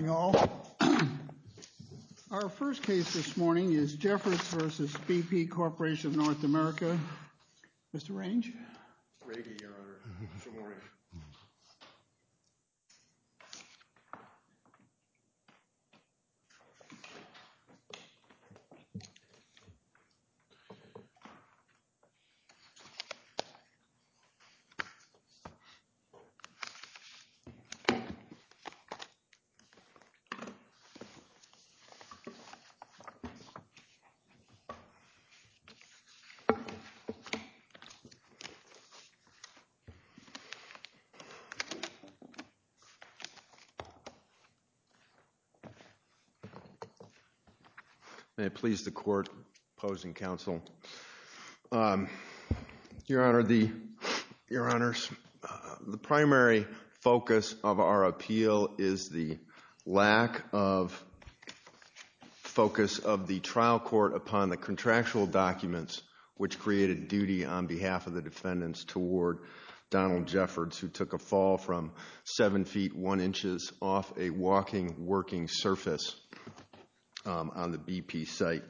All. Our first case this morning is Jeffords versus BP Corporation of North America. Mr. Range? Reagan, Your Honor. Good morning. May it please the court, opposing counsel. Your Honor, the primary focus of our appeal is the lack of focus of the trial court upon the contractual documents which created duty on behalf of the defendants toward Donald Jeffords, who took a fall from 7 feet 1 inches off a walking, working surface on the BP site.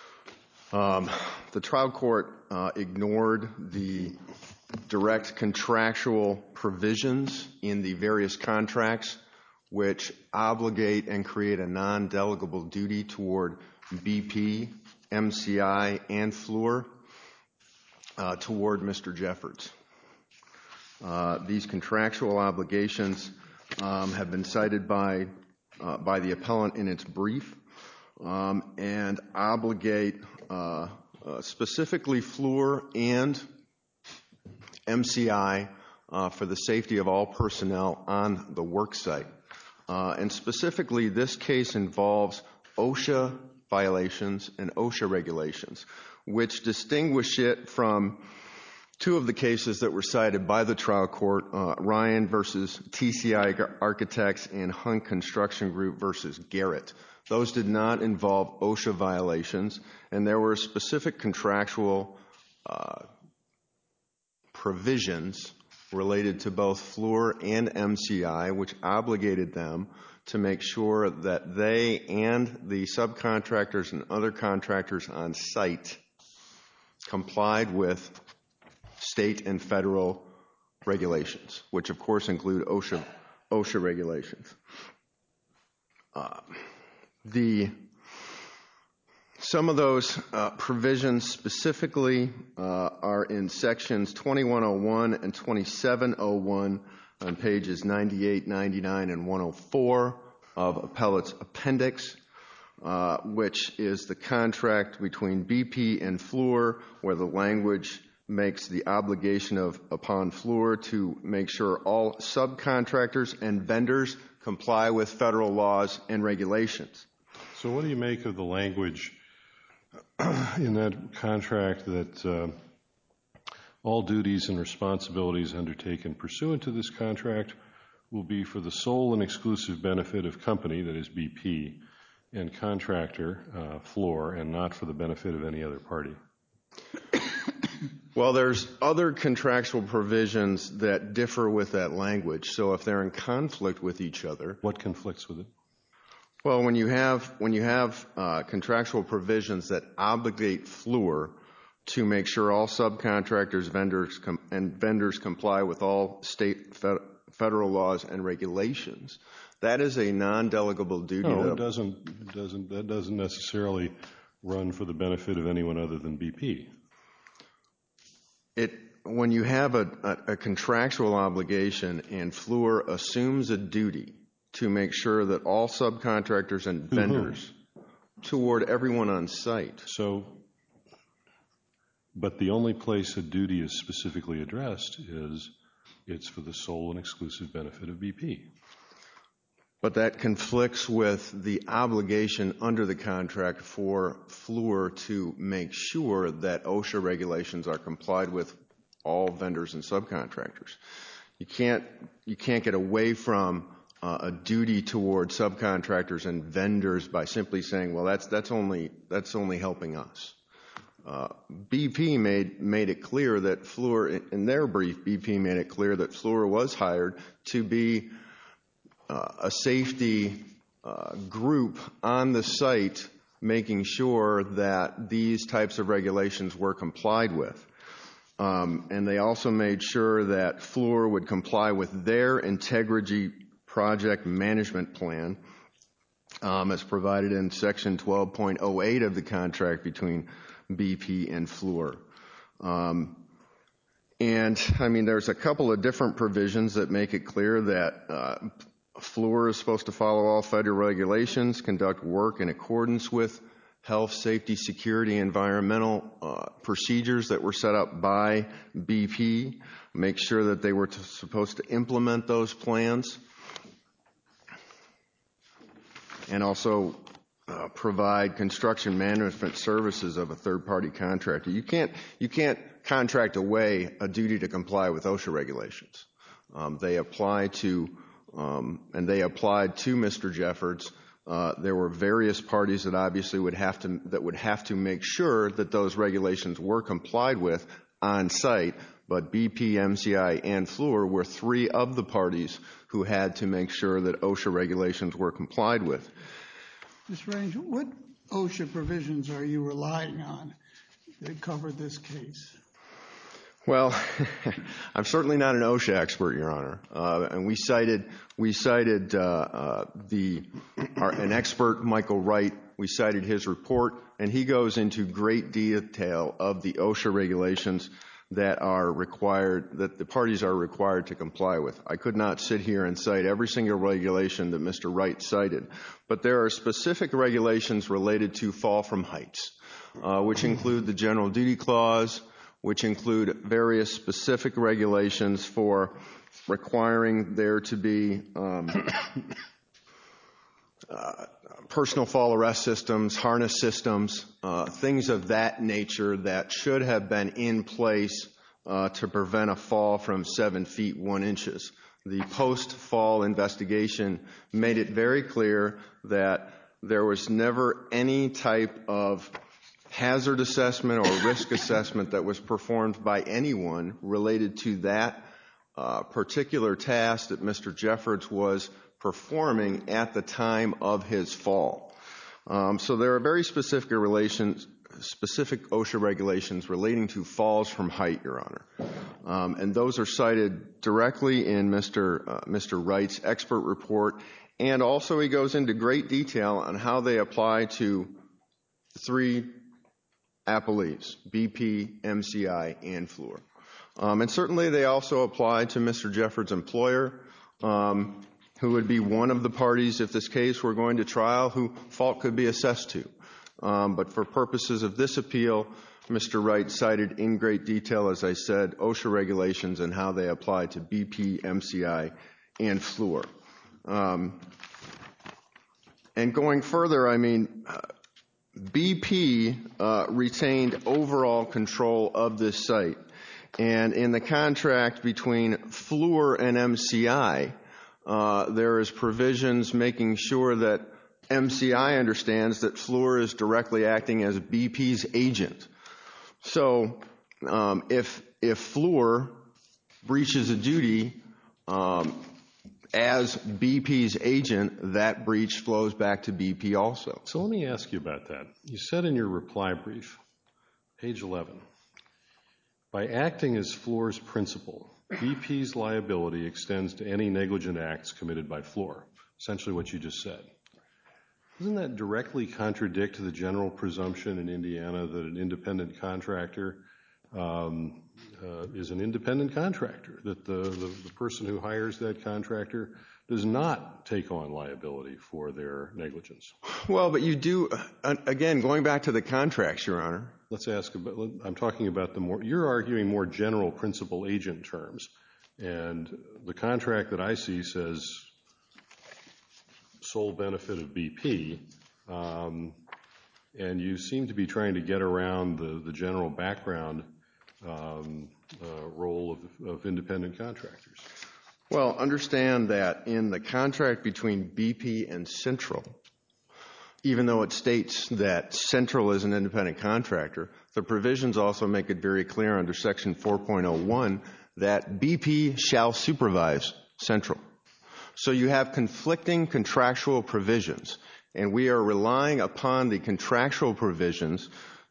The trial court ignored the direct contractual provisions in the various contracts which obligate and create a non-delegable duty toward BP, MCI, and Fluor toward Mr. Jeffords. These contractual obligations have been cited by the appellant in its brief and obligate specifically Fluor and MCI for the safety of all personnel on the work site. And specifically, this case involves OSHA violations and OSHA regulations, which distinguish it from two of the cases that were cited by the trial court, Ryan versus TCI Architects and Hunt Construction Group versus Garrett. Those did not involve OSHA violations, and there were specific contractual provisions related to both Fluor and MCI, which obligated them to make sure that they and the subcontractors and other contractors on site complied with state and federal regulations, which of course include OSHA regulations. Some of those provisions specifically are in sections 2101 and 2701 on pages 98, 99, and 104 of appellate's appendix, which is the contract between BP and Fluor, where the language makes the obligation upon Fluor to make sure all subcontractors and vendors comply with federal laws and regulations. So what do you make of the language in that contract that all duties and responsibilities undertaken pursuant to this contract will be for the sole and exclusive benefit of company, that is BP, and contractor, Fluor, and not for the benefit of any other party? Well, there's other contractual provisions that differ with that language. So if they're in conflict with each other. What conflicts with it? Well, when you have contractual provisions that obligate Fluor to make sure all subcontractors, vendors comply with all state, federal laws and regulations, that is a non-delegable duty. No, that doesn't necessarily run for the benefit of anyone other than BP. When you have a contractual obligation and Fluor assumes a duty to make sure that all subcontractors and vendors toward everyone on site. So, but the only place a duty is specifically addressed is it's for the sole and exclusive benefit of BP. But that conflicts with the obligation under the contract for Fluor to make sure that OSHA regulations are complied with all vendors and subcontractors. You can't get away from a duty toward subcontractors and vendors by simply saying, well, that's only helping us. BP made it clear that Fluor, in their brief, BP made it clear that Fluor was hired to be a safety group on the site making sure that these types of regulations were complied with. And they also made sure that Fluor would comply with their integrity project management plan as provided in Section 12.08 of the contract between BP and Fluor. And, I mean, there's a couple of different provisions that make it clear that Fluor is supposed to follow all federal regulations, conduct work in accordance with health, safety, security, environmental procedures that were set up by BP, make sure that they were supposed to implement those plans, and also provide construction management services of a third-party contractor. You can't contract away a duty to comply with OSHA regulations. They apply to, and they applied to Mr. Jeffords. There were various parties that obviously would have to make sure that those regulations were complied with on site, but BP, MCI, and Fluor were three of the parties who had to make sure that OSHA regulations were complied with. Mr. Range, what OSHA provisions are you relying on that cover this case? Well, I'm certainly not an OSHA expert, Your Honor, and we cited an expert, Michael Wright. We cited his report, and he goes into great detail of the OSHA regulations that are required, that the parties are required to comply with. I could not sit here and cite every single regulation that Mr. Wright cited, but there are specific regulations related to fall from heights, which include the general duty clause, which include various specific regulations for requiring there to be personal fall arrest systems, harness systems, things of that nature that should have been in place to prevent a fall from 7 feet 1 inches. The post-fall investigation made it very clear that there was never any type of hazard assessment or risk assessment that was performed by anyone related to that particular task that Mr. Jeffords was performing at the time of his fall. So there are very specific OSHA regulations relating to falls from height, Your Honor. And those are cited directly in Mr. Wright's expert report, and also he goes into great detail on how they apply to three appellees, BP, MCI, and Fluor. And certainly they also apply to Mr. Jeffords' employer, who would be one of the parties if this case were going to trial, who fault could be assessed to. But for purposes of this appeal, Mr. Wright cited in great detail, as I said, OSHA regulations and how they apply to BP, MCI, and Fluor. And going further, I mean, BP retained overall control of this site. And in the contract between Fluor and MCI, there is provisions making sure that MCI understands that Fluor is directly acting as BP's agent. So if Fluor breaches a duty as BP's agent, that breach flows back to BP also. So let me ask you about that. You said in your reply brief, page 11, by acting as Fluor's principal, BP's liability extends to any negligent acts committed by Fluor, essentially what you just said. Doesn't that directly contradict the general presumption in Indiana that an independent contractor is an independent contractor, that the person who hires that contractor does not take on liability for their negligence? Well, but you do, again, going back to the contracts, Your Honor. Let's ask about, I'm talking about you're arguing more general principal agent terms, and the contract that I see says sole benefit of BP, and you seem to be trying to get around the general background role of independent contractors. Well, understand that in the contract between BP and Central, even though it states that Central is an independent contractor, the provisions also make it very clear under Section 4.01 that BP shall supervise Central. So you have conflicting contractual provisions, and we are relying upon the contractual provisions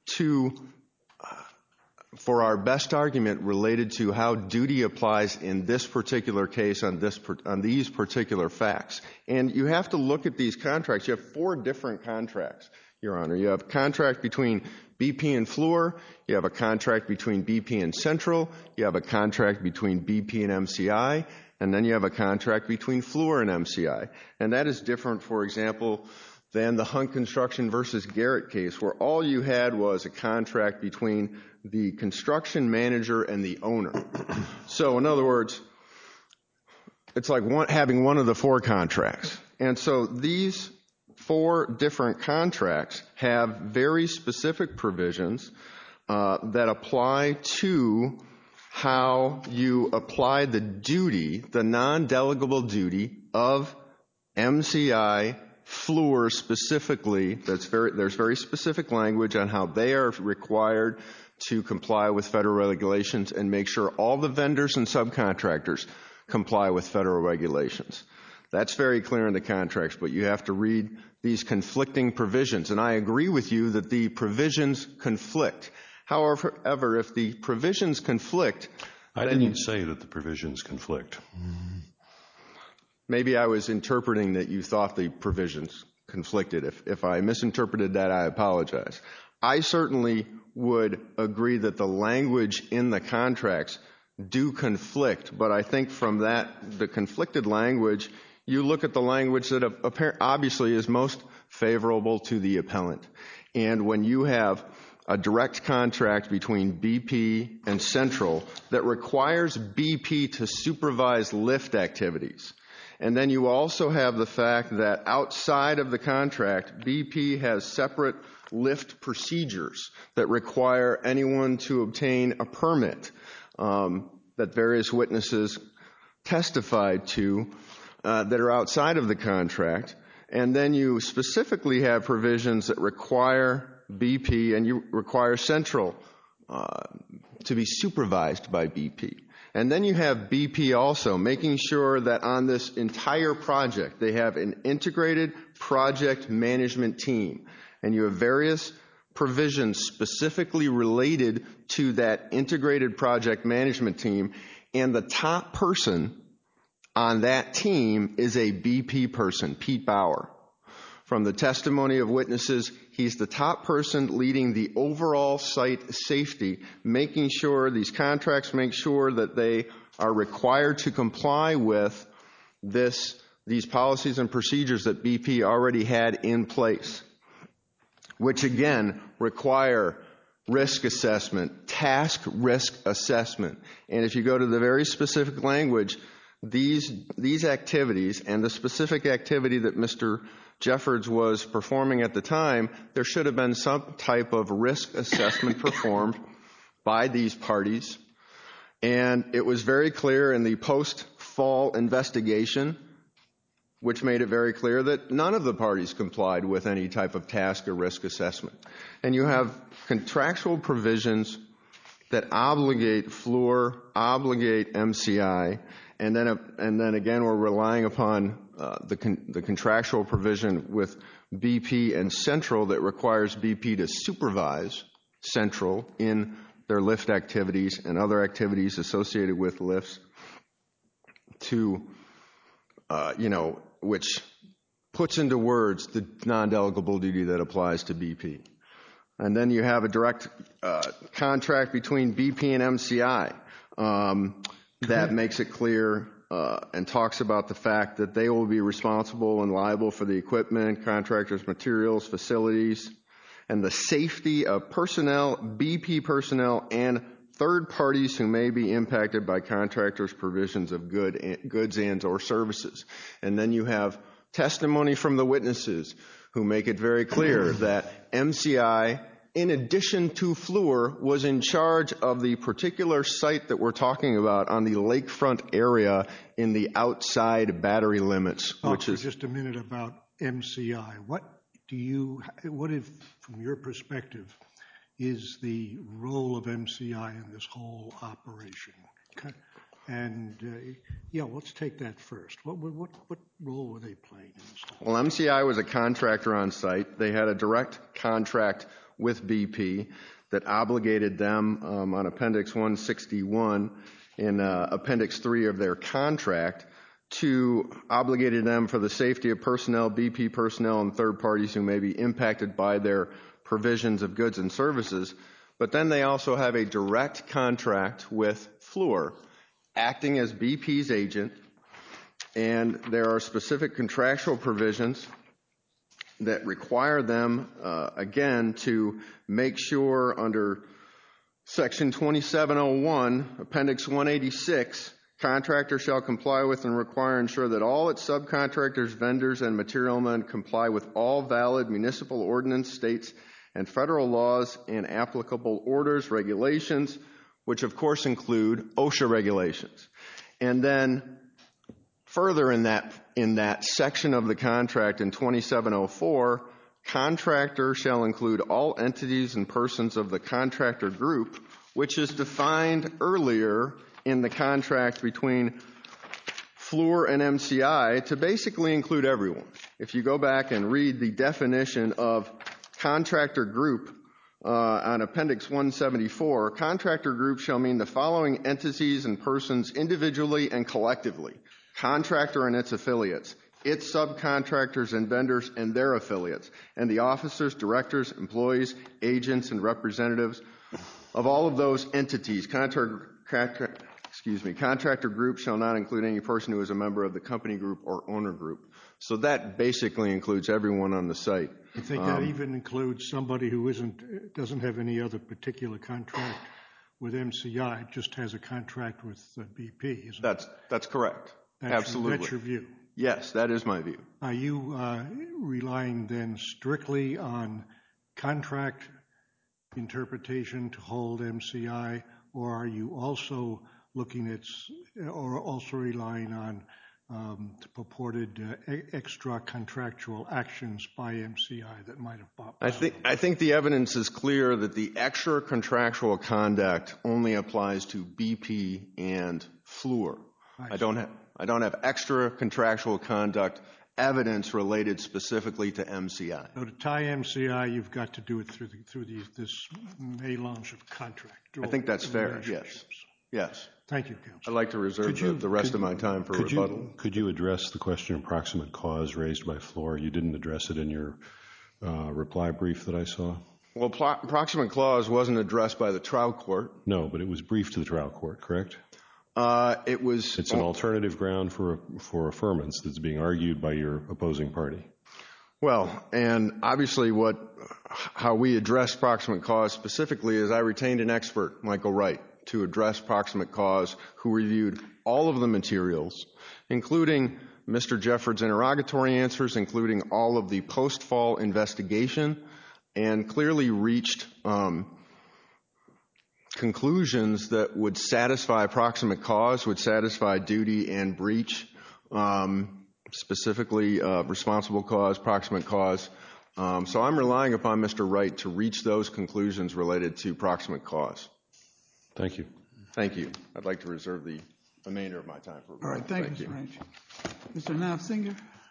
for our best argument related to how duty applies in this particular case on these particular facts. And you have to look at these contracts. You have 4 different contracts, Your Honor. You have a contract between BP and Fluor. You have a contract between BP and Central. You have a contract between BP and MCI. And then you have a contract between Fluor and MCI. And that is different, for example, than the Hunt Construction versus Garrett case, where all you had was a contract between the construction manager and the owner. So in other words, it's like having one of the 4 contracts. And so these 4 different contracts have very specific provisions that apply to how you apply the duty, the non-delegable duty of MCI, Fluor specifically. There's very specific language on how they are required to comply with federal regulations and make sure all the vendors and subcontractors comply with federal regulations. That's very clear in the contracts, but you have to read these conflicting provisions. And I agree with you that the provisions conflict. However, if the provisions conflict... I didn't say that the provisions conflict. Maybe I was interpreting that you thought the provisions conflicted. If I misinterpreted that, I apologize. I certainly would agree that the language in the contracts do conflict, but I think from the conflicted language, you look at the language that obviously is most favorable to the appellant. And when you have a direct contract between BP and Central that requires BP to supervise lift activities, and then you also have the fact that outside of the contract, BP has separate lift procedures that require anyone to obtain a permit that various witnesses testified to that are outside of the contract. And then you specifically have provisions that require BP and you require Central to be supervised by BP. And then you have BP also making sure that on this entire project, they have an integrated project management team. And you have various provisions specifically related to that integrated project management team. And the top person on that team is a BP person, Pete Bauer. From the testimony of witnesses, he's the top person leading the overall site safety, making sure these contracts make sure that they are required to comply with these policies and procedures that BP already had in place, which again require risk assessment, task risk assessment. And if you go to the very specific language, these activities and the specific activity that Mr. Jeffords was performing at the time, there should have been some type of risk assessment performed by these parties. And it was very clear in the post-fall investigation, which made it very clear that none of the parties complied with any type of task or risk assessment. And you have contractual provisions that obligate Fluor, obligate MCI, and then again we're relying upon the contractual provision with BP and Central that requires BP to supervise Central in their lift activities and other activities associated with lifts which puts into words the non-delegable duty that applies to BP. And then you have a direct contract between BP and MCI that makes it clear and talks about the fact that they will be responsible and liable for the equipment, contractors, materials, facilities, and the safety of personnel, BP personnel, and third parties who may be impacted by contractors' provisions of goods and or services. And then you have testimony from the witnesses who make it very clear that MCI, in addition to Fluor, was in charge of the particular site that we're talking about on the lakefront area in the outside battery limits. Talk for just a minute about MCI. What if, from your perspective, is the role of MCI in this whole operation? And, let's take that first. What role were they playing in this? Well, MCI was a contractor on site. They had a direct contract with BP that obligated them on Appendix 161 in Appendix 3 of their contract to obligated them for the safety of personnel, BP personnel, and third parties who may be impacted by their provisions of goods and services. But then they also have a direct contract with Fluor, acting as BP's agent, and there are specific contractual provisions that require them, again, to make sure under Section 2701, Appendix 186, contractor shall comply with and require and ensure that all its subcontractors, vendors, and material men comply with all valid municipal ordinance, states, and federal laws and applicable orders, regulations, which of course include OSHA regulations. And then further in that section of the contract in 2704, contractor shall include all entities and persons of the contractor group, which is defined earlier in the contract between Fluor and MCI to basically include everyone. If you go back and read the definition of contractor group on Appendix 174, contractor group shall mean the following entities and persons individually and collectively: contractor and its affiliates, its subcontractors and vendors and their affiliates, and the officers, directors, employees, agents, and representatives of all of those entities. Contractor group shall not include any person who is a member of the company group or owner group. So that basically includes everyone on the site. I think that even includes somebody who doesn't have any other particular contract with MCI, just has a contract with BP, isn't it? That's correct. Absolutely. That's your view? Yes, that is my view. Are you relying then strictly on contract interpretation to hold MCI, or are you also looking at, or also relying on purported extra contractual actions by MCI that might have popped out? I think the evidence is clear that the extra contractual conduct only applies to BP and Fluor. I don't have extra contractual conduct evidence related specifically to MCI. So to tie MCI, you've got to do it through this melange of contract. I think that's fair. Yes. Thank you, Counsel. I'd like to reserve the rest of my time for rebuttal. Could you address the question of proximate cause raised by Fluor? You didn't address it in your reply brief that I saw. Well, proximate clause wasn't addressed by the trial court. No, but it was briefed to the trial court, correct? It's an alternative ground for affirmance that's being argued by your opposing party. Well, and obviously how we address proximate cause specifically is I retained an expert, Michael Wright, to address proximate cause, who reviewed all of the materials, including Mr. Jefford's interrogatory answers, including all of the post-fall investigation, and clearly reached conclusions that would satisfy proximate cause, would satisfy duty and breach, specifically responsible cause, proximate cause. So I'm relying upon Mr. Wright to reach those conclusions related to proximate cause. Thank you. Thank you. I'd like to reserve the remainder of my time for rebuttal. All right, thank you, Mr. Range. Mr. Nafziger.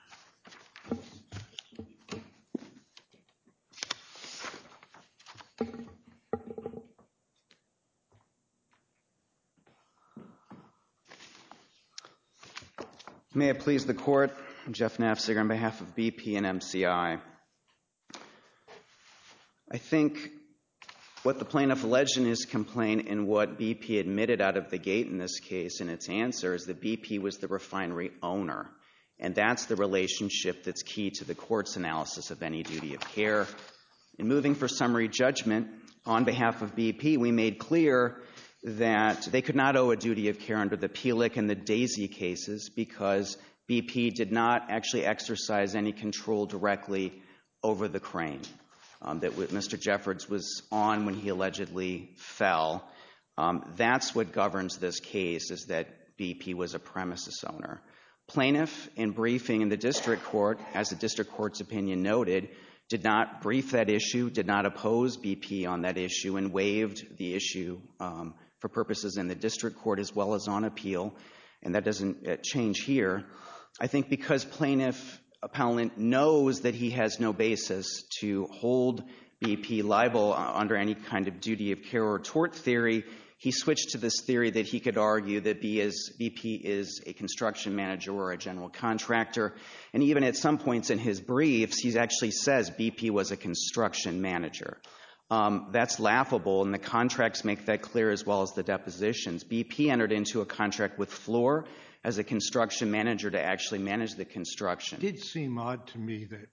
May it please the Court, I'm Jeff Nafziger on behalf of BP and MCI. I think what the plaintiff alleged in his complaint and what BP admitted out of the gate in this case in its answer is that BP was the refinery owner. And that's the relationship that's key to the Court's analysis of any duty of care. In moving for summary judgment on behalf of BP, we made clear that they could not owe a duty of care under the Pelick and the Daisy cases because BP did not actually exercise any control directly over the crane that Mr. Jeffords was on when he allegedly fell. That's what governs this case, is that BP was a premises owner. Plaintiff, in briefing in the district court, as the district court's opinion noted, did not brief that issue, did not oppose BP on that issue, and waived the issue from for purposes in the district court as well as on appeal, and that doesn't change here. I think because plaintiff appellant knows that he has no basis to hold BP liable under any kind of duty of care or tort theory, he switched to this theory that he could argue that BP is a construction manager or a general contractor. And even at some points in his briefs, he actually says BP was a construction manager. That's laughable, and the contracts make that clear as well as the depositions. BP entered into a contract with Fluor as a construction manager to actually manage the construction. It did seem odd to me that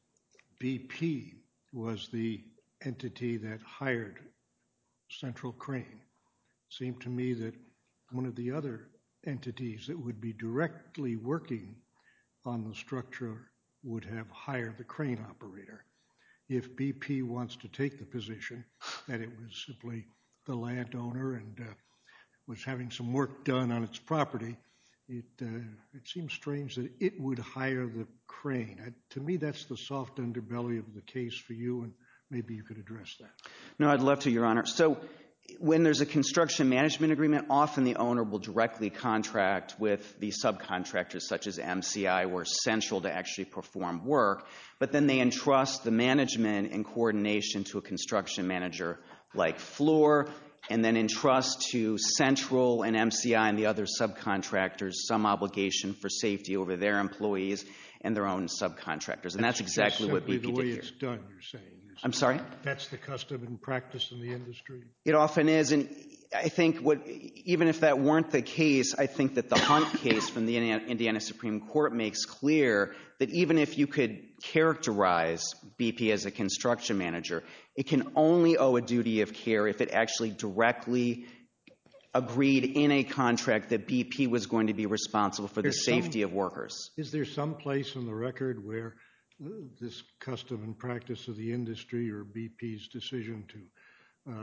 BP was the entity that hired Central Crane. It seemed to me that one of the other entities that would be directly working on the structure would have hired the crane operator. If BP wants to take the position that it was simply the landowner and was having some work done on its property, it seems strange that it would hire the crane. To me, that's the soft underbelly of the case for you, and maybe you could address that. No, I'd love to, Your Honor. So when there's a construction management agreement, often the owner will directly contract with the subcontractors such as MCI or Central to actually perform work, but then they entrust the management and coordination to a construction manager like Fluor, and then entrust to Central and MCI and the other subcontractors some obligation for safety over their employees and their own subcontractors. And that's exactly what BP did here. The way it's done, you're saying. I'm sorry? That's the custom and practice in the industry. It often is, and I think even if that weren't the case, I think that the Hunt case from the Indiana Supreme Court makes clear that even if you could characterize BP as a construction manager, it can only owe a duty of care if it actually directly agreed in a contract that BP was going to be responsible for the safety of workers. Is there some place in the record where this custom and practice of the industry or BP's decision to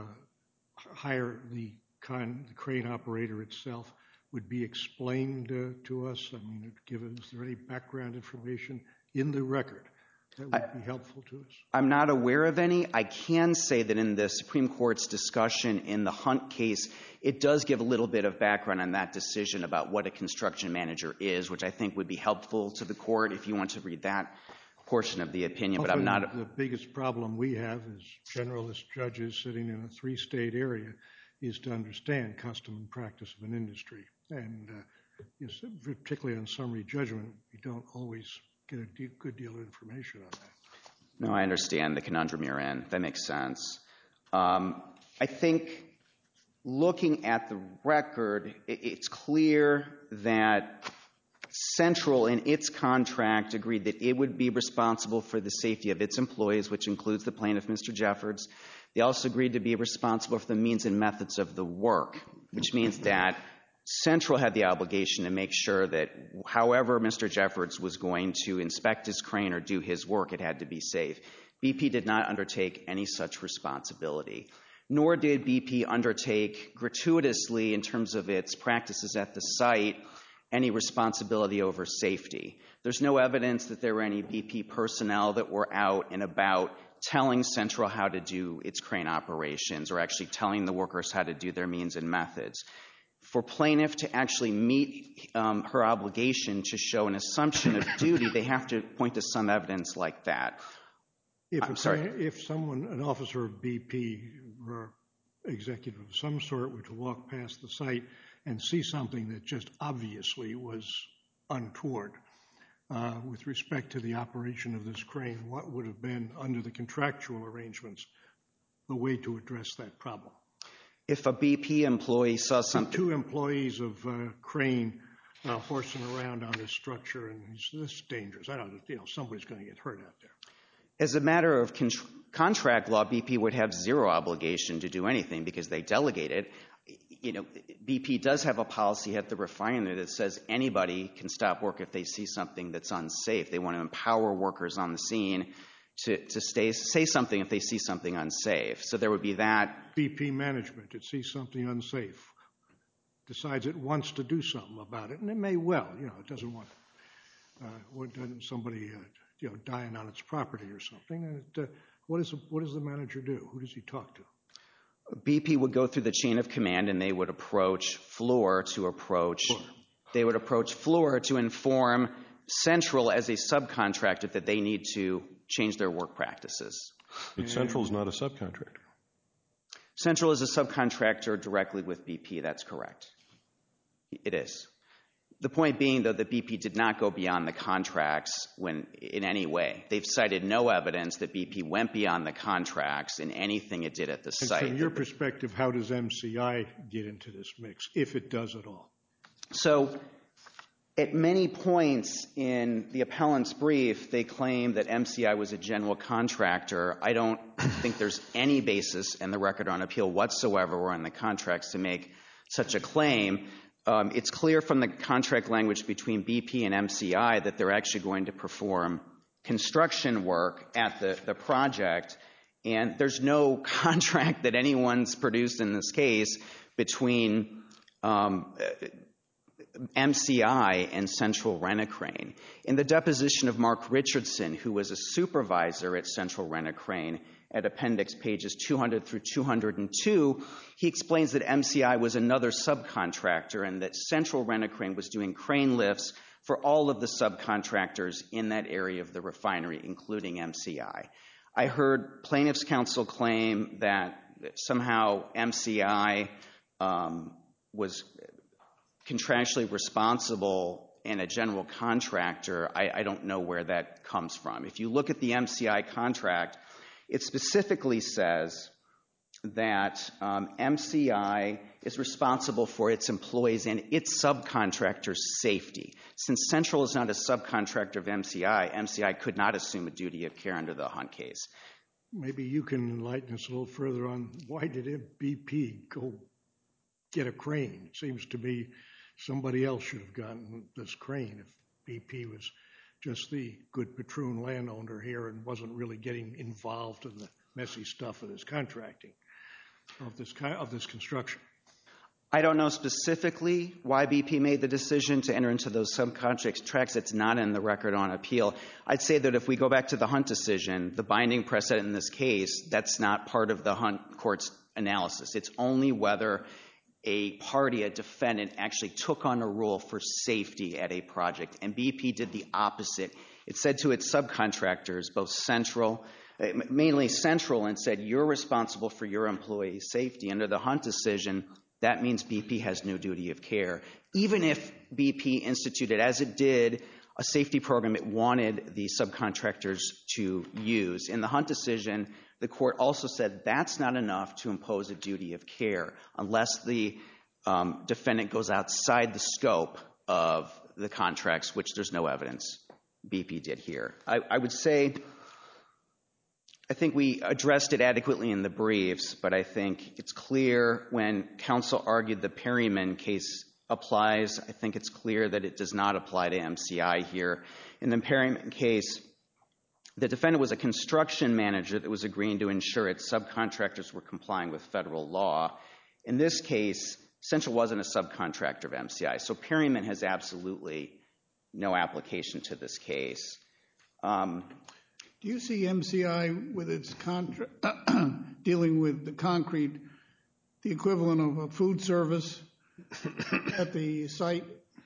hire the crane operator itself would be explained to us? I mean, is there any background information in the record that would be helpful to us? I'm not aware of any. I can say that in the Supreme Court's discussion in the Hunt case, it does give a little bit of background on that decision about what a construction manager is, which I think would be helpful to the court if you want to read that portion of the opinion. But I'm not. The biggest problem we have as generalist judges sitting in a three-state area is to understand custom and practice of an industry. And particularly on summary judgment, we don't always get a good deal of information on that. No, I understand the conundrum you're in. That makes sense. I think looking at the record, it's clear that Central in its contract agreed that it would be responsible for the safety of its employees, which includes the plaintiff, Mr. Jeffords. They also agreed to be responsible for the means and methods of the work, which means that Central had the obligation to make sure that however Mr. Jeffords was going to inspect his crane or do his work, it had to be safe. BP did not undertake any such responsibility, nor did BP undertake gratuitously in terms of its practices at the site any responsibility over safety. There's no evidence that there were any BP personnel that were out and about telling Central how to do its crane operations or actually telling the workers how to do their means and methods. For plaintiff to actually meet her obligation to show an assumption of duty, they have to point to some evidence like that. If someone, an officer of BP or executive of some sort, were to walk past the site and see something that just obviously was untoward with respect to the operation of this crane, what would have been, under the contractual arrangements, the way to address that problem? If a BP employee saw something... Two employees of crane horsing around on this structure, and this is dangerous. I don't know, somebody's going to get hurt out there. As a matter of contract law, BP would have zero obligation to do anything because they delegate it. BP does have a policy at the refinery that says anybody can stop work if they see something that's unsafe. They want to empower workers on the scene to say something if they see something unsafe. So there would be that. BP management, it sees something unsafe, decides it wants to do something about it, and it may well, it doesn't want somebody dying on its property or something. And what does the manager do? Who does he talk to? BP would go through the chain of command, and they would approach Fluor to inform Central as a subcontractor that they need to change their work practices. But Central's not a subcontractor. Central is a subcontractor directly with BP. That's correct. It is. The point being, though, that BP did not go beyond the contracts in any way. They've cited no evidence that BP went beyond the contracts in anything it did at the site. From your perspective, how does MCI get into this mix, if it does at all? So at many points in the appellant's brief, they claim that MCI was a general contractor. I don't think there's any basis in the record on appeal whatsoever or in the contracts to make such a claim. It's clear from the contract language between BP and MCI that they're actually going to perform construction work at the project, and there's no contract that anyone's produced in this case between MCI and Central Rent-A-Crane. In the deposition of Mark Richardson, who was a supervisor at Central Rent-A-Crane, at appendix pages 200 through 202, he explains that MCI was another subcontractor and that Central Rent-A-Crane was doing crane lifts for all of the subcontractors in that area of the refinery, including MCI. I heard plaintiff's counsel claim that somehow MCI was contractually responsible and a general contractor. I don't know where that comes from. If you look at the MCI contract, it specifically says that MCI is responsible for its employees and its subcontractors' safety. Since Central is not a subcontractor of MCI, MCI could not assume a duty of care under the Hunt case. Maybe you can enlighten us a little further on why did BP go get a crane? It seems to me somebody else should have gotten this crane if BP was just the good patroon landowner here and wasn't really getting involved in the messy stuff of this contracting, of this construction. I don't know specifically why BP made the decision to enter into those subcontracts. It's not in the record on appeal. I'd say that if we go back to the Hunt decision, the binding precedent in this case, that's not part of the Hunt court's analysis. It's only whether a party, a defendant, actually took on a role for safety at a project, and BP did the opposite. It said to its subcontractors, both Central, mainly Central, and said, you're responsible for your employees' safety. Under the Hunt decision, that means BP has no duty of care. Even if BP instituted, as it did, a safety program it wanted the subcontractors to use. In the Hunt decision, the court also said that's not enough to impose a duty of care unless the defendant goes outside the scope of the contracts, which there's no evidence BP did here. I would say, I think we addressed it adequately in the briefs, but I think it's clear when counsel argued the Perryman case applies, I think it's clear that it does not apply to MCI here. In the Perryman case, the defendant was a construction manager that was agreeing to ensure its subcontractors were complying with federal law. In this case, Central wasn't a subcontractor of MCI, so Perryman has absolutely no application to this case. Do you see MCI with its dealing with the concrete, the equivalent of a food service at the site?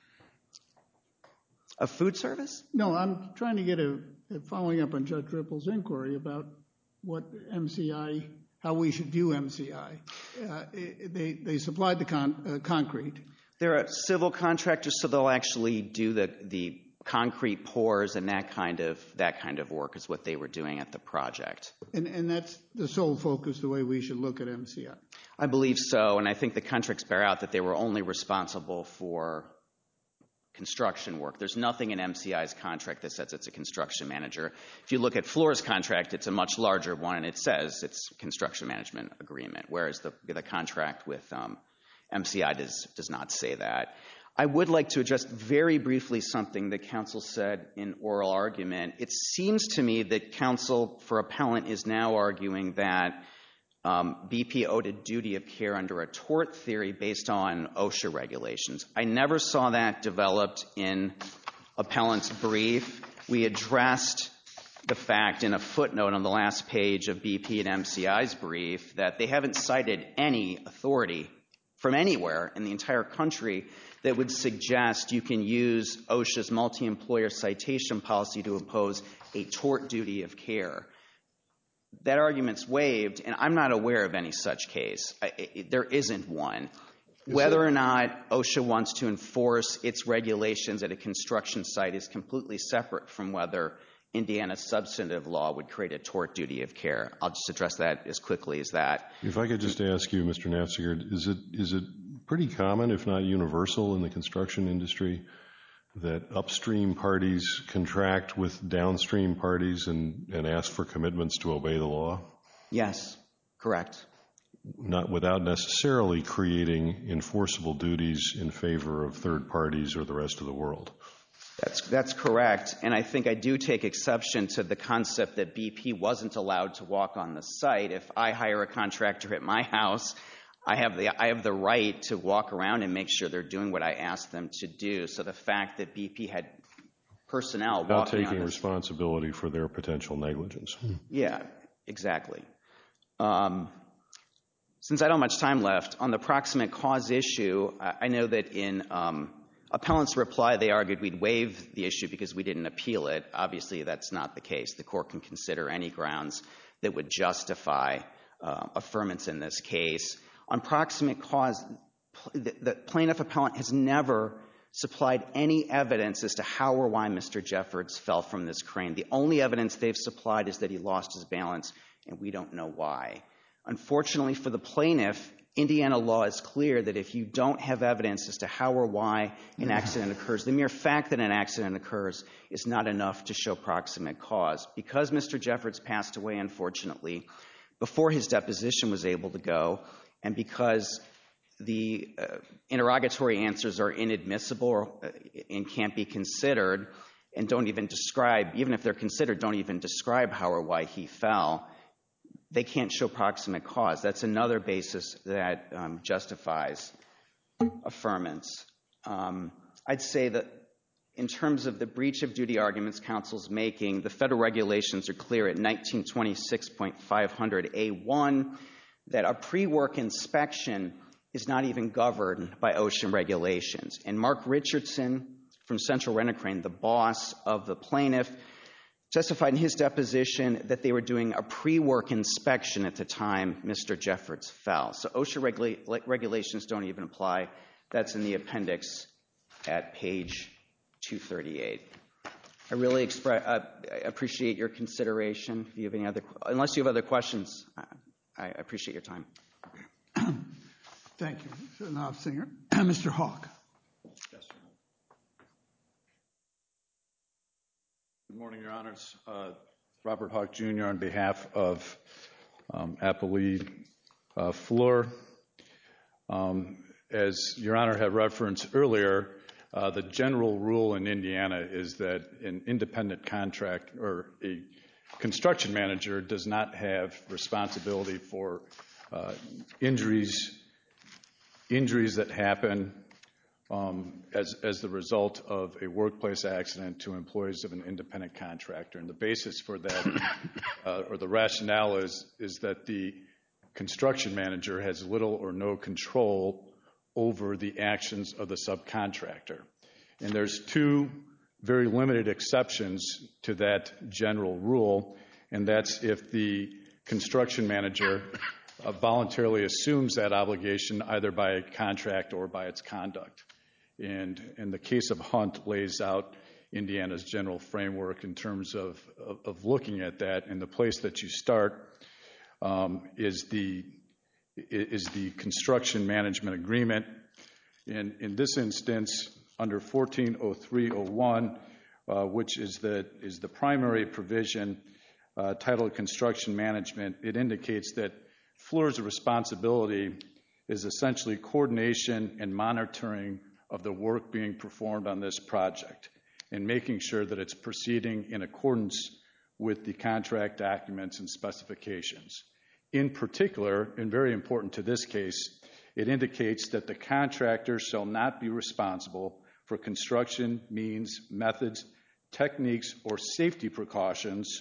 A food service? No, I'm trying to get following up on Judge Ripple's inquiry about what MCI, how we should view MCI. They supplied the concrete. They're a civil contractor, so they'll actually do the concrete pours and that kind of work is what they were doing at the project. And that's the sole focus, the way we should look at MCI. I believe so, and I think the contracts bear out that they were only responsible for construction work. There's nothing in MCI's contract that says it's a construction manager. If you look at Fluor's contract, it's a much larger one, and it says it's construction management agreement, whereas the contract with MCI does not say that. I would like to address very briefly something that counsel said in oral argument. It seems to me that counsel for appellant is now arguing that BP owed a duty of care under a tort theory based on OSHA regulations. I never saw that developed in appellant's brief. We addressed the fact in a footnote on the last page of BP and MCI's brief that they haven't cited any authority from anywhere in the entire country that would suggest you can use OSHA's multi-employer citation policy to impose a tort duty of care. That argument's waived, and I'm not aware of any such case. There isn't one. Whether or not OSHA wants to enforce its regulations at a construction site is completely separate from whether Indiana's substantive law would create a tort duty of care. I'll just address that as quickly as that. If I could just ask you, Mr. Nafziger, is it pretty common, if not universal, in the construction industry that upstream parties contract with downstream parties and ask for commitments to obey the law? Yes, correct. Not without necessarily creating enforceable duties in favor of third parties or the rest of the world. That's correct, and I think I do take exception to the concept that BP wasn't allowed to walk on the site. If I hire a contractor at my house, I have the right to walk around and make sure they're doing what I asked them to do. So the fact that BP had personnel without walking taking on responsibility for their potential negligence. Yeah, exactly. Since I don't have much time left, on the proximate cause issue, I know that in appellant's reply, they argued we'd waive the issue because we didn't appeal it. Obviously, that's not the case. The court can consider any grounds that would justify affirmance in this case. On proximate cause, the plaintiff appellant has never supplied any evidence as to how or why Mr. Jeffords fell from this crane. The only evidence they've supplied is that he lost his balance, and we don't know why. Unfortunately for the plaintiff, Indiana law is clear that if you don't have evidence as to how or why an accident occurs, the mere fact that an accident occurs is not enough to show proximate cause. Because Mr. Jeffords passed away, unfortunately, before his deposition was able to go, and because the interrogatory answers are inadmissible and can't be considered and don't even describe, even if they're considered, don't even describe how or why he fell, they can't show proximate cause. That's another basis that justifies affirmance. I'd say that in terms of the breach of duty arguments counsel's making, the federal regulations are clear at 1926.500A1 that a pre-work inspection is not even governed by OSHA regulations. And Mark Richardson from Central Rent-A-Crane, the boss of the plaintiff, testified in his deposition that they were doing a pre-work inspection at the time Mr. Jeffords fell. So OSHA regulations don't even apply. That's in the appendix at page 238. I really appreciate your consideration. If you have any other, unless you have other questions, I appreciate your time. Thank you, Mr. Nafziger. Mr. Hawk. Yes, sir. Good morning, Your Honors. Robert Hawk, Jr. on behalf of Appellee Fleur. As Your Honor had referenced earlier, the general rule in Indiana is that an independent contract or a construction manager does not have responsibility for injuries that happen as the result of a workplace accident to employees of an independent contractor. And the basis for that, or the rationale is that the construction manager has little or no control over the actions of the subcontractor. And there's two very limited exceptions to that general rule, and that's if the construction manager voluntarily assumes that obligation either by contract or by its conduct. And the case of Hunt lays out Indiana's general framework in terms of looking at that. And the place that you start is the construction management agreement. In this instance, under 140301, which is the primary provision titled Construction Management, it indicates that Fleur's responsibility is essentially coordination and monitoring of the work being performed on this project and making sure that it's proceeding in accordance with the contract documents and specifications. In particular, and very important to this case, it indicates that the contractor shall not be responsible for construction means, methods, techniques, or safety precautions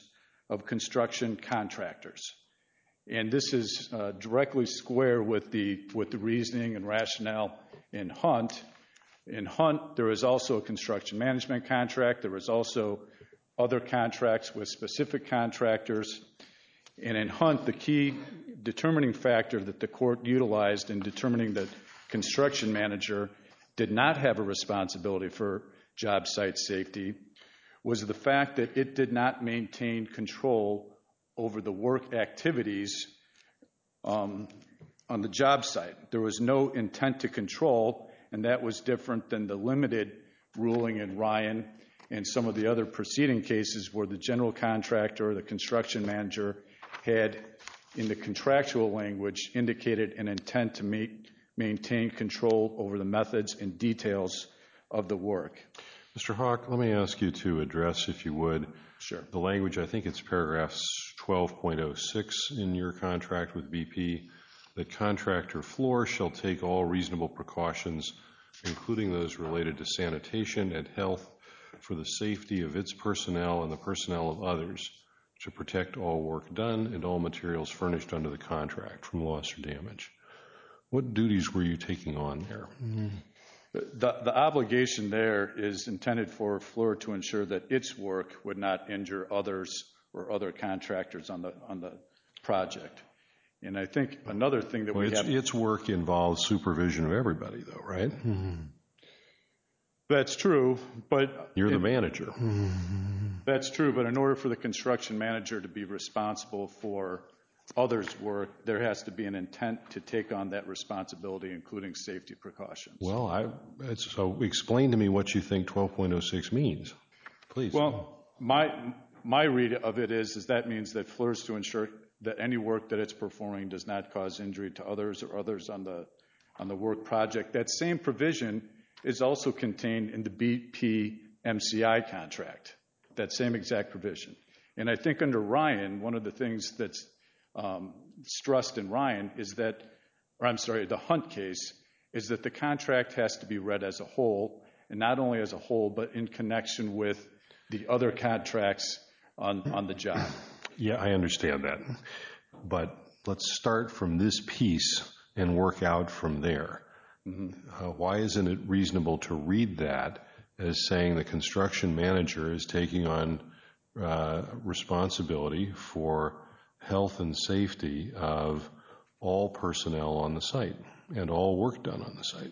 of construction contractors. And this is directly square with the reasoning and rationale in Hunt. In Hunt, there is also a construction management contract. There is also other contracts with specific contractors. And in Hunt, the key determining factor that the court utilized in determining that construction manager did not have a responsibility for job site safety was the fact that it did not maintain control over the work activities on the job site. There was no intent to control, and that was different than the limited ruling in Ryan and some of the other preceding cases where the general contractor or the construction manager had, in the contractual language, indicated an intent to maintain control over the methods and details of the work. Mr. Hawk, let me ask you to address, if you would, Sure. the language, I think it's paragraph 12.06 in your contract with BP, that contractor Fluor shall take all reasonable precautions, including those related to sanitation and health, for the safety of its personnel and the personnel of others, to protect all work done and all materials furnished under the contract from loss or damage. What duties were you taking on there? The obligation there is intended for Fluor to ensure that its work would not injure others or other contractors on the project. And I think another thing that its work involves supervision of everybody, though, right? That's true, but you're the manager. That's true, but in order for the construction manager to be responsible for others' work, there has to be an intent to take on that responsibility, including safety precautions. Well, so explain to me what you think 12.06 means, please. Well, my read of it is that means that Fluor is to ensure that any work that it's performing does not cause injury to others or others on the work project. That same provision is also contained in the BP MCI contract, that same exact provision. And I think under Ryan, one of the things that's stressed in Ryan is that, the Hunt case, is that the contract has to be read as a whole, and not only as a whole, but in connection with the other contracts on the job. Yeah, I understand that. But let's start from this piece and work out from there. Why isn't it reasonable to read that as saying the construction manager is taking on responsibility for health and safety of all personnel on the site and all work done on the site?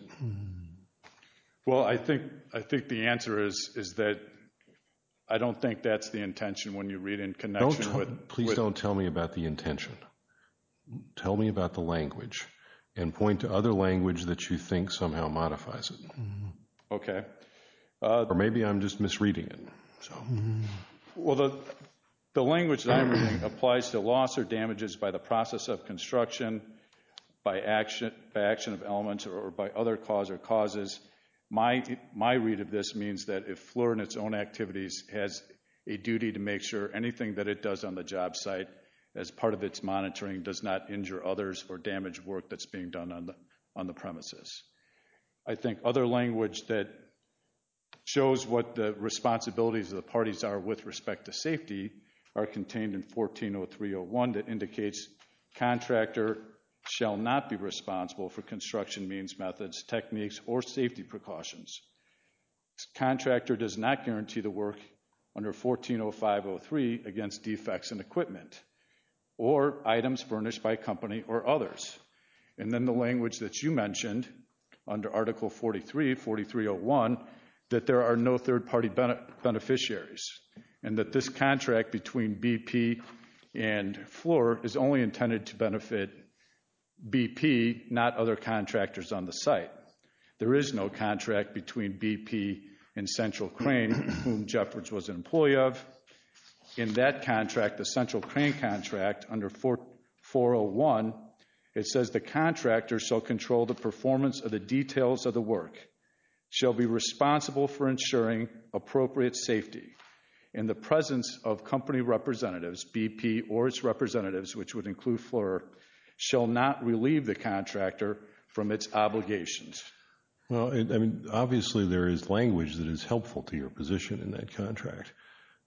Well, I think the answer is that I don't think that's the intention when you read in connection with... Please don't tell me about the intention. Tell me about the language and point to other language that you think somehow modifies it. Okay. Or maybe I'm just misreading it. Well, the language that I'm reading applies to loss or damages by the process of construction, by action of elements, or by other cause or causes. My read of this means that if Fluor in its own activities has a duty to make sure anything that it does on the job site as part of its monitoring does not injure others or damage work that's being done on the premises. I think other language that shows what the responsibilities of the parties are with respect to safety are contained in 140301 that indicates contractor shall not be responsible for construction means, methods, techniques, or safety precautions. Contractor does not guarantee the work under 140503 against defects in equipment or items furnished by company or others. And then the language that you mentioned under Article 43, 4301, that there are no third-party beneficiaries, and that this contract between BP and Fluor is only intended to benefit BP, not other contractors on the site. There is no contract between BP and Central Crane, whom Jeffords was an employee of. In that contract, the Central Crane contract, under 401, it says the contractor shall control the performance of the details of the work, shall be responsible for ensuring appropriate safety. In the presence of company representatives, BP or its representatives, which would include Fluor, shall not relieve the contractor from its obligations. Well, I mean, obviously there is language that is helpful to your position in that contract,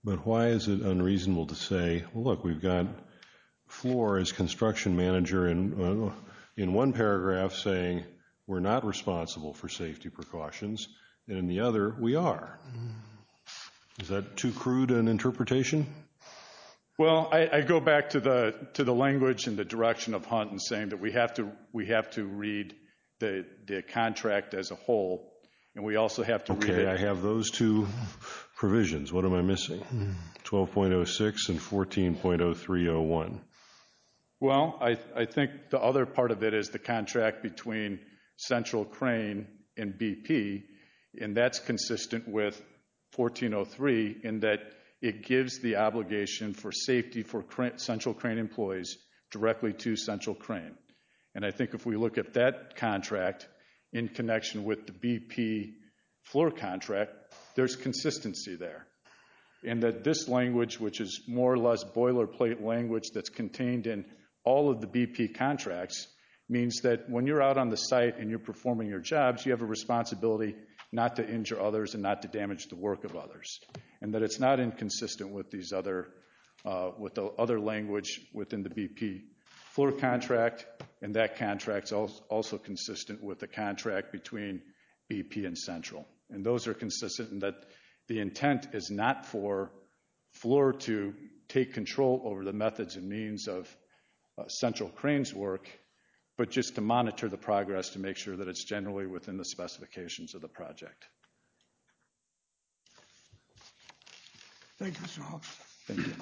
But why is it unreasonable to say, well, look, we've got Fluor as construction manager in one paragraph saying we're not responsible for safety precautions, and in the other, we are. Is that too crude an interpretation? Well, I go back to the language and the direction of Hunt and saying that we have to read the contract as a whole, and we also have to read it. Okay, I have those two provisions. What am I missing? 12.06 and 14.0301. Well, I think the other part of it is the contract between Central Crane and BP, and that's consistent with 1403 in that it gives the obligation for safety for Central Crane employees directly to Central Crane. And I think if we look at that contract in connection with the BP Fluor contract, there's consistency there. And that this language, which is more or less boilerplate language that's contained in all of the BP contracts, means that when you're out on the site and you're performing your jobs, you have a responsibility not to injure others and not to damage the work of others. And that it's not inconsistent with these other, with the other language within the BP Fluor contract, and that contract's also consistent with the contract between BP and Central. And those are consistent in that the intent is not for Fluor to take control over the methods and means of Central Crane's work, but just to monitor the progress to make sure that it's generally within the specifications of the project. Thank you, Mr. Hall. Thank you.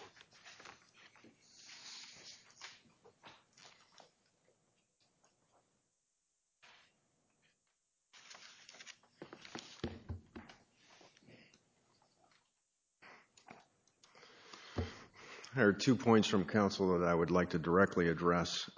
There are 2 points from counsel that I would like to directly address.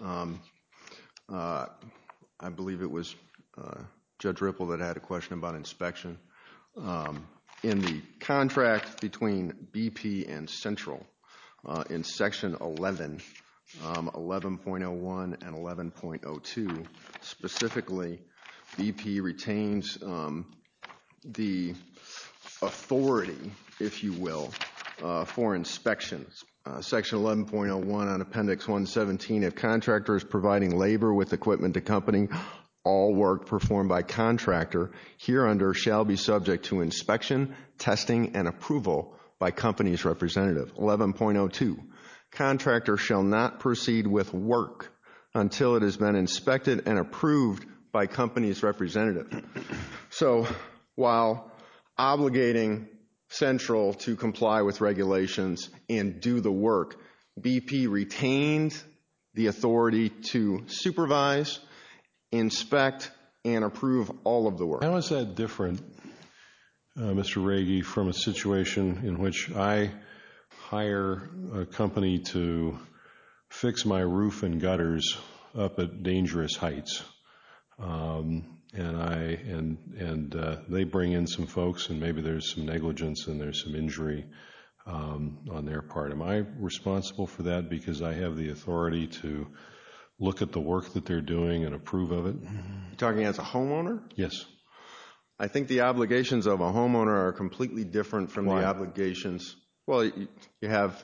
I believe it was Judge Ripple that had a question about inspection. In the contract between BP and Central, in Section 11, 11.01 and 11.02, specifically, BP retains the authority, if you will, for inspections. Section 11.01 on Appendix 117, if contractor is providing labor with equipment to company, all work performed by contractor hereunder shall be subject to inspection, testing, and approval by company's representative. 11.02, contractor shall not proceed with work until it has been inspected and approved by company's representative. So while obligating Central to comply with regulations and do the work, BP retained the authority to supervise, inspect, and approve all of the work. How is that different, Mr. Raggi, from a situation in which I hire a company to fix my roof and gutters up at dangerous heights? And they bring in some folks, and maybe there's some negligence and there's some injury on their part. Am I responsible for that because I have the authority to look at the work that they're doing and approve of it? You're talking as a homeowner? Yes. I think the obligations of a homeowner are completely different from the obligations. Well, you have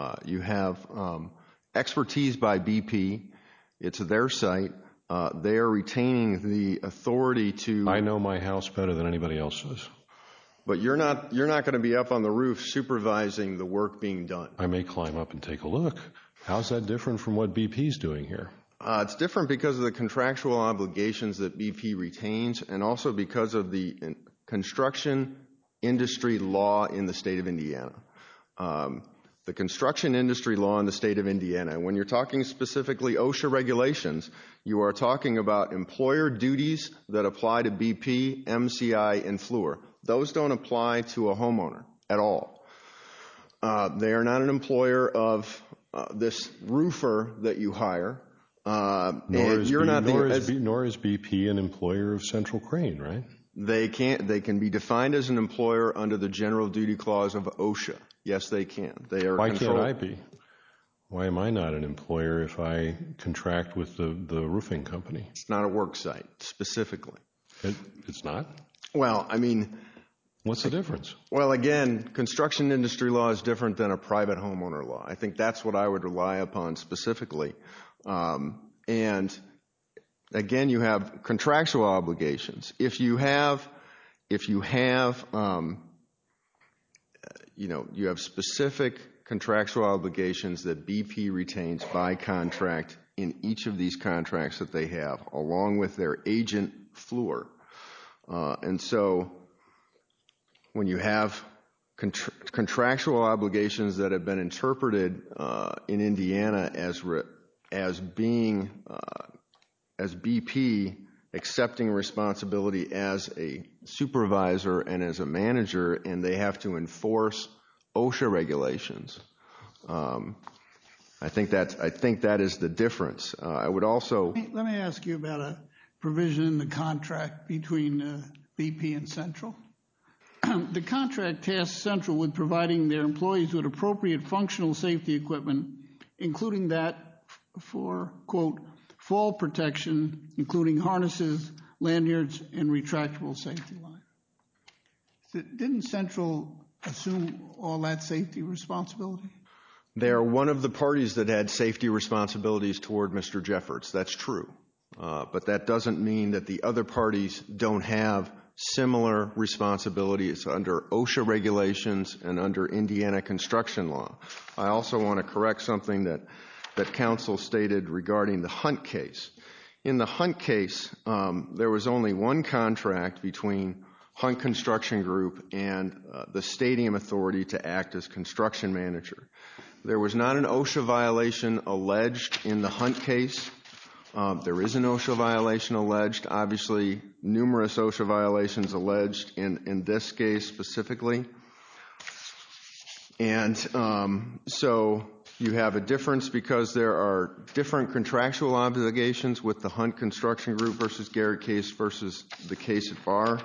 expertise by BP. It's their site. They are retaining the authority to... I know my house better than anybody else does. But you're not going to be up on the roof supervising the work being done. I may climb up and take a look. How's that different from what BP's doing here? It's different because of the contractual obligations that BP retains and also because of the construction industry law in the state of Indiana. The construction industry law in the state of Indiana, when you're talking specifically OSHA regulations, you are talking about employer duties that apply to BP, MCI, and Fluor. Those don't apply to a homeowner at all. They are not an employer of this roofer that you hire. Nor is BP an employer of Central Crane, right? They can be defined as an employer under the general duty clause of OSHA. Yes, they can. They are. Why can't I be? Why am I not an employer if I contract with the roofing company? It's not a work site, specifically. It's not? Well, I mean, What's the difference? Well, again, construction industry law is different than a private homeowner law. I think that's what I would rely upon specifically. And again, you have contractual obligations. If you have specific contractual obligations that BP retains by contract in each of these contracts that they have, along with their agent Fluor. And so when you have contractual obligations that have been interpreted in Indiana as BP accepting responsibility as a supervisor and as a manager, and they have to enforce OSHA regulations, I think that is the difference. I would also Let me ask you about a provision in the contract between BP and Central. The contract tasks Central with providing their employees with appropriate functional safety equipment, including that for, quote, fall protection, including harnesses, lanyards, and retractable safety lines. Didn't Central assume all that safety responsibility? They are one of the parties that had safety responsibilities toward Mr. Jeffords. That's true. But that doesn't mean that the other parties don't have similar responsibilities under OSHA regulations and under Indiana construction law. I also want to correct something that counsel stated regarding the Hunt case. In the Hunt case, there was only one contract between Hunt Construction Group and the Stadium Authority to act as construction manager. There was not an OSHA violation alleged in the Hunt case. There is an OSHA violation alleged, obviously numerous OSHA violations alleged in this case specifically. And so you have a difference because there are different contractual obligations with the Hunt Construction Group versus Garrett case versus the case at Barr.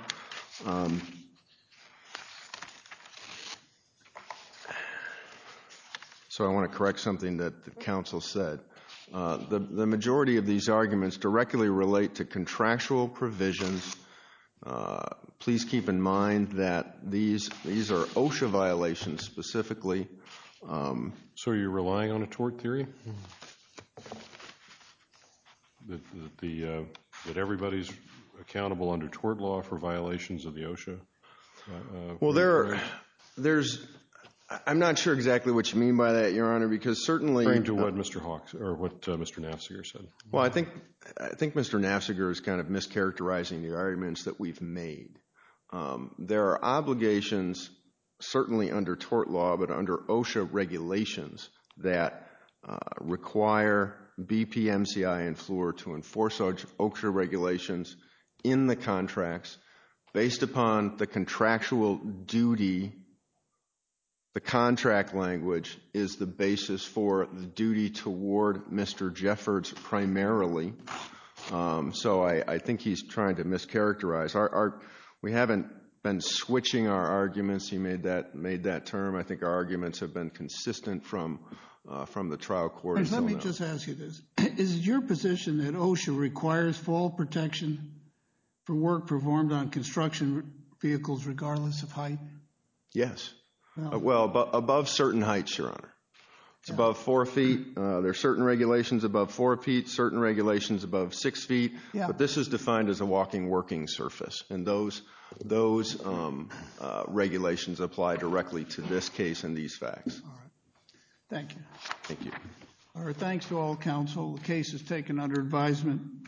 So I want to correct something that the counsel said. The majority of these arguments directly relate to contractual provisions. Please keep in mind that these are OSHA violations specifically. So you're relying on a tort theory? That everybody's accountable under tort law for violations of the OSHA? Well, I'm not sure exactly what you mean by that, Your Honor, because certainly... Referring to what Mr. Hawks, or what Mr. Nafziger said. Well, I think Mr. Nafziger is kind of mischaracterizing the arguments that we've made. There are obligations, certainly under tort law, but under OSHA regulations that require BP, MCI, and Fluor to enforce OSHA regulations in the contracts based upon the contractual duty. The contract language is the basis for the duty toward Mr. Jeffords primarily. So I think he's trying to mischaracterize. We haven't been switching our arguments. He made that term. I think our arguments have been consistent from the trial court. Let me just ask you this. Is it your position that OSHA requires fall protection for work performed on construction vehicles regardless of height? Yes. Well, above certain heights, Your Honor. It's above 4 feet. There are certain regulations above 4 feet, certain regulations above 6 feet. Yeah. But this is defined as a walking working surface. And those regulations apply directly to this case and these facts. All right. Thank you. Thank you. All right. Thanks to all counsel. The case is taken under advisement.